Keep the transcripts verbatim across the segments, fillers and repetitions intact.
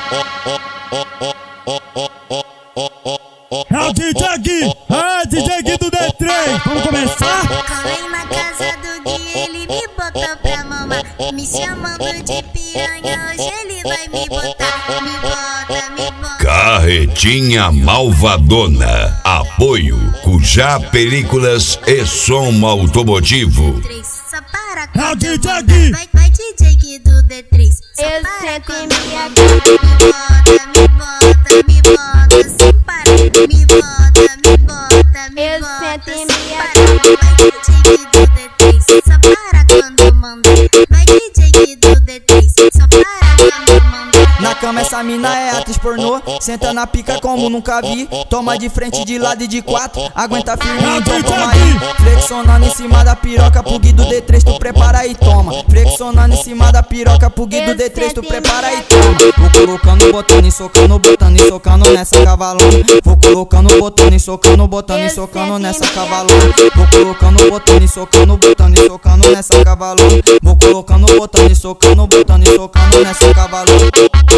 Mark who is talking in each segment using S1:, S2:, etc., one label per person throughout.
S1: É o D J Gui, é D J Gui do D três. Vamos começar?
S2: Colei na casa do Gui, ele me botou pra mamar. Me chamando de piranha, hoje ele vai me botar. Me bota, me bota.
S3: Carretinha Malvadona. Apoio Cujá Películas e Som Automotivo.
S2: Só para
S1: É o
S2: quando
S1: D J
S2: eu
S1: Gui.
S2: mandar. Vai, vai D J Gui do D três. Só
S4: Eu
S2: para
S4: sento
S2: quando
S4: em minha
S2: me bota, me bota, me bota. Sem parar. Me bota, me bota, me
S4: Eu
S2: bota.
S4: sento em
S2: Sem
S4: minha
S2: parar. Vai D J Gui do D três. Só para quando eu mandar. Vai D J Gui do D três. Só para quando eu mandar.
S5: Na cama essa mina é atriz pornô. Senta na pica como nunca vi. Toma de frente, de lado e de quatro. Aguenta firme, então toma aí. Flexionando em cima da piroca pro Gui do D três, tu prepara e toma. Flexionando em cima da piroca pro Gui do D três, tu prepara e toma. Vou colocando, botando e socando, botando e socando nessa cavalona. Vou colocando, botando e socando, botando e socando nessa cavalona. Vou colocando, botando e socando, botando e socando nessa cavalona. Vou colocando, botando e socando, botando e socando nessa cavalona.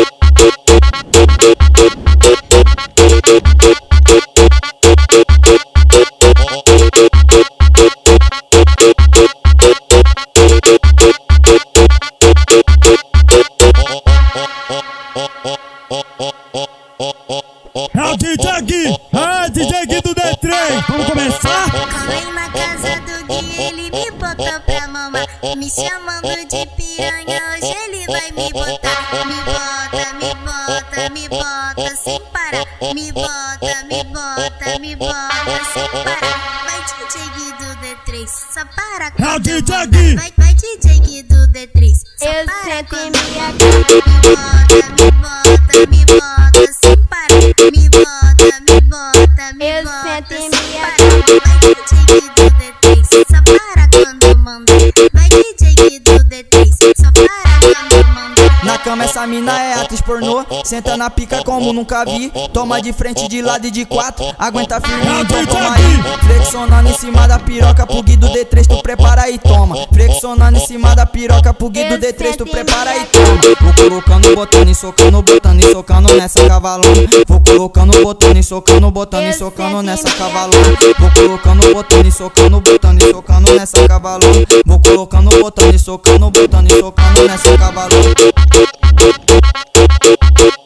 S1: É o D J Gui, é D J Gui do D três. Vamos começar?
S2: Colei na casa do Gui, ele me botou pra mamar. Me chamando de piranha, hoje ele vai me botar. Me bota, me bota, me bota sem parar. Me bota, me bota, me bota sem parar. Vai D J Gui do D três, só para
S1: É o
S2: quando
S1: D
S2: eu
S1: J
S2: mandar.
S1: Gui.
S2: Vai, vai D J Gui do D três, só
S4: Eu
S2: para
S4: sento em
S2: quando eu
S4: minha
S2: mandar. Me bota, me bota, me bota sem parar. Me bota, me bota, me
S4: Eu
S2: bota
S4: sento em
S2: sem
S4: minha
S2: parar. Vai D J Gui do D três, só para quando eu mandar. Vai D J Gui do D três, só para quando eu mandar.
S5: Na cama essa mina é atriz pornô. Senta na pica como nunca vi. Toma de frente, de lado e de quatro. Aguenta firme, então toma aí. Flexionando em cima da piroca pro Gui do D três, tu prepara e toma. Flexionando em cima da piroca pro Gui do D três, tu prepara e toma. Vou colocando, botando e socando, botando e socando nessa cavalona. Vou colocando, botando e socando, botando e socando nessa cavalona. Vou colocando, botando e socando, botando e socando nessa cavalona. Vou colocando, botando e socando, botando e socando nessa cavalona.